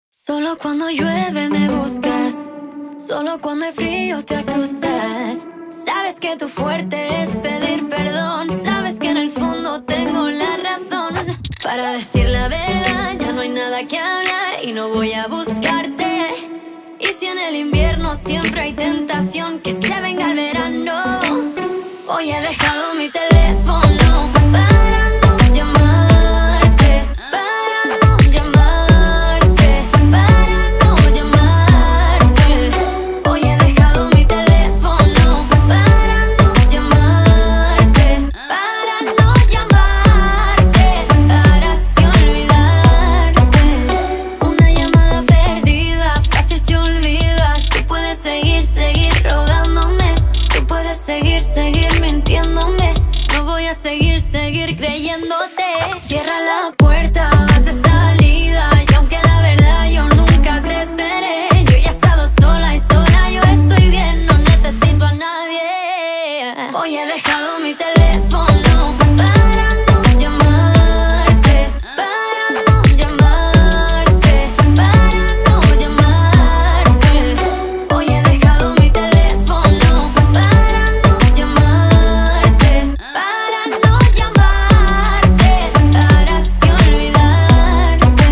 Solo cuando llueve me buscas, solo cuando hay frío te asustas. Sabes que tu fuerte es pedir perdón, sabes que en el fondo tengo la razón. Para decir la verdad ya no hay nada que hablar y no voy a buscarte. Y si en el invierno siempre hay tentación, que se venga el verano. Hoy he dejado mi teléfono para no llamarte, para no llamarte, para no llamarte. Hoy he dejado mi teléfono para no llamarte, para no llamarte, para así olvidarte. Una llamada perdida, fácil se olvida. Tú puedes seguir rogándome. Tú puedes seguir mintiéndome. No voy a seguir creyéndote. Cierra la puerta, vas de salida. Y aunque la verdad yo nunca te esperé, yo ya he estado sola y sola yo estoy bien, no necesito a nadie. Hoy he dejado mi teléfono para no llamarte, para no llamarte, para no llamarte. Hoy he dejado mi teléfono para no llamarte, para no llamarte, para así olvidarte.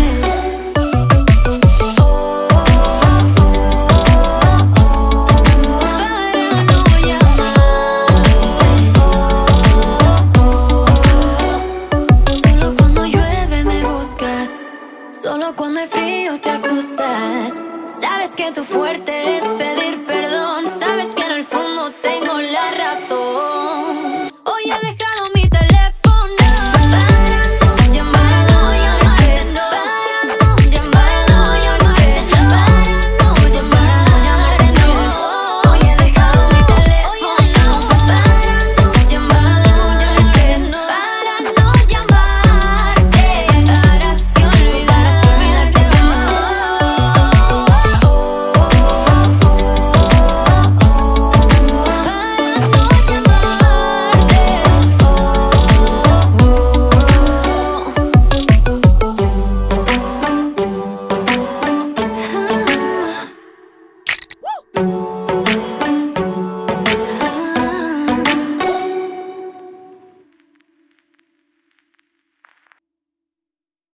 Oh, oh, oh, para no llamarte. Solo cuando llueve me buscas, solo cuando hay frío te asustas. Sabes que tu fuerte es pedir perdón, sabes que en el fondo tengo la razón.